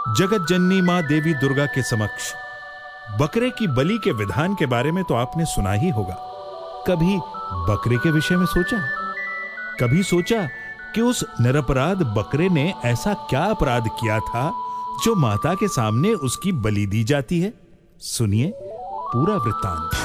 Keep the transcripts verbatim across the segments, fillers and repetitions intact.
जगत जननी मां देवी दुर्गा के समक्ष बकरे की बलि के विधान के बारे में तो आपने सुना ही होगा। कभी बकरे के विषय में सोचा? कभी सोचा कि उस निरपराध बकरे ने ऐसा क्या अपराध किया था जो माता के सामने उसकी बलि दी जाती है? सुनिए पूरा वृत्तांत।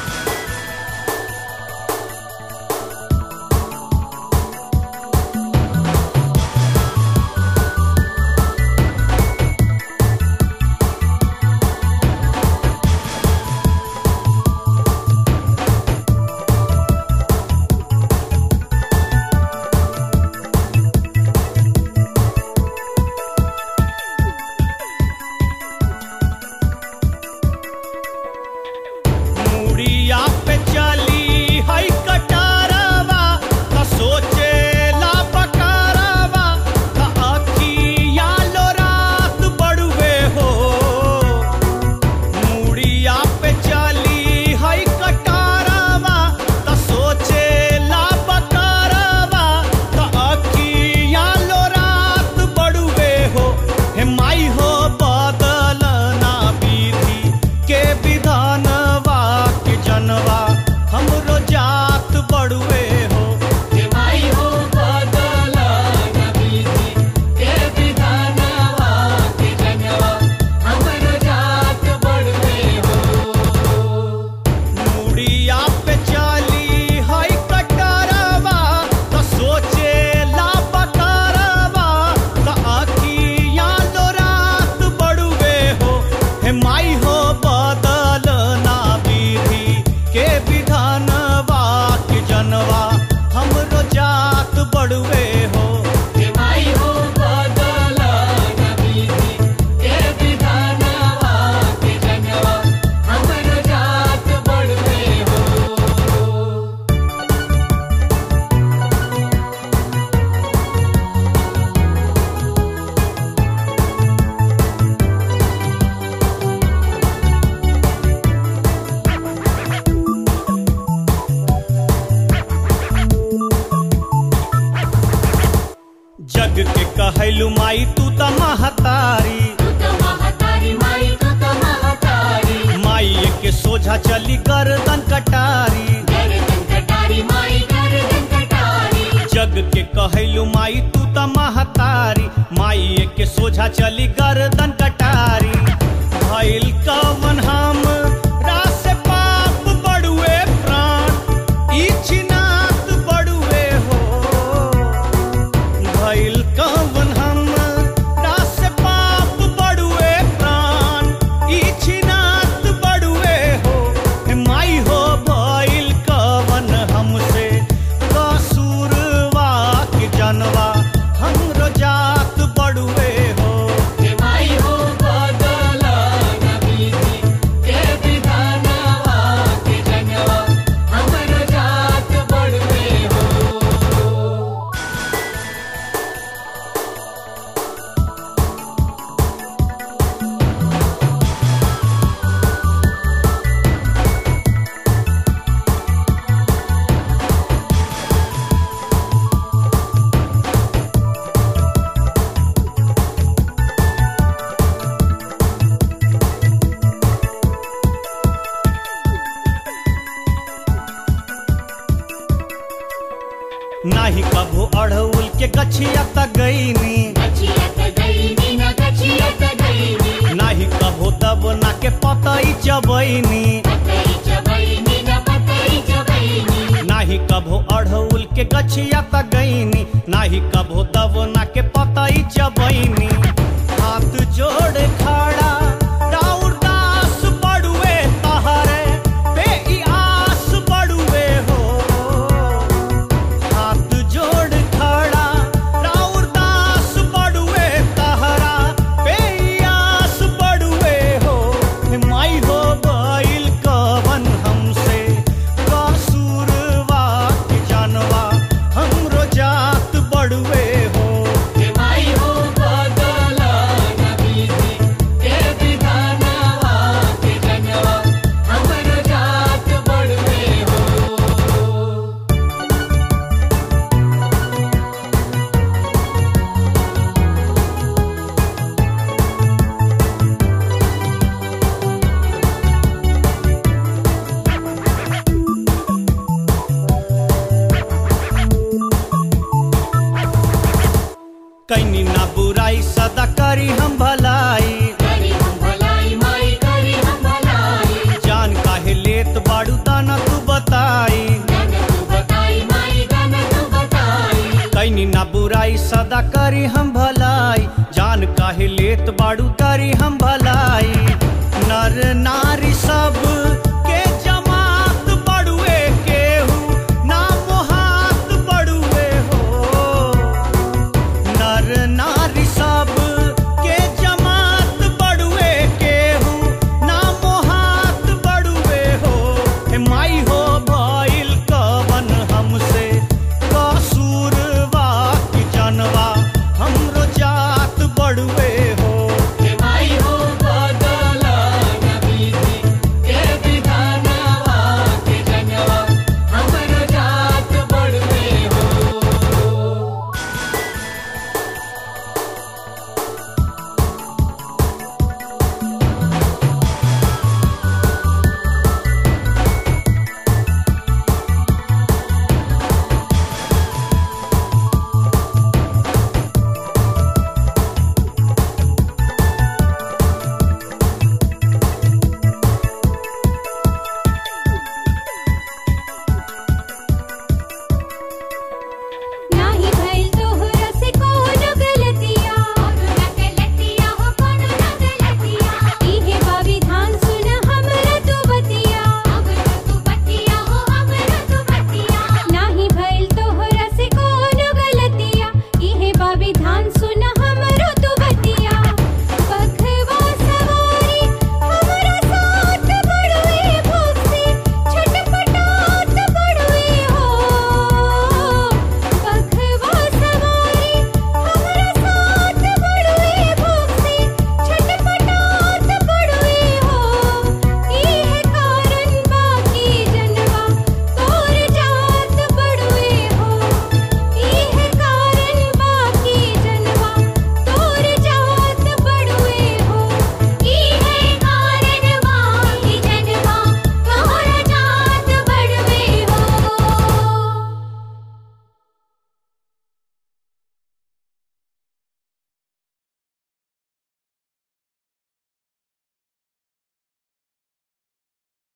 कहलू माई तू त महतारी, तू त महतारी माई तू त महतारी। माई के सोझा चली गर्दन कटारी, गर्दन कटारी माई गर्दन कटारी। जग के कहलू माई तू त महतारी, माई के सोझा चली गर्दन कटारी। भइल कवन हम रास पाप बड़ुए प्राण इच्छिनात बड़ुए हो। भइल कवन हम रास पाप बड़ुए प्राण इच्छिनात बड़ुए हो। माई हो भइल कवन हमसे कसूरवा के जनवा हमरो जात बड़ुए हो। माई हो बदला न विधि के विधानवा के जनवा हमरो जात बड़ुए हो। नाही कभू अड़हुल के गछिया त गईनी, गछिया त गईनी न गछिया त गईनी। नाही कभू दबना के पतई चबैनी, पतई चबईनी न पतई चबईनी। नाही कभू अड़हुल के गछिया त गईनी, नाही कभू दबना के पतई चबैनी। हाथ जोड़ खड़ा राउर दास बड़ुए तहरे पे ई आस बड़ुए हो। हाथ जोड़ खड़ा राउर दास बड़ुए तहरा पे ई आस बड़ुए हो। माई हो भइल कवन हमसे कसूरवा के जानवा हमरो जात बड़ुए हो। माई हो बदला कैनी ना बुराई सदा करी हम भलाई करी हम भलाई माई करी हम भलाई जान काहे लेत बाड़ू दाना तू बताई गन तू बताई माई गन तू बताई कैनी ना बुराई सदा करी हम भलाई जान काहे लेत बाड़ू करी हम भलाई नर ना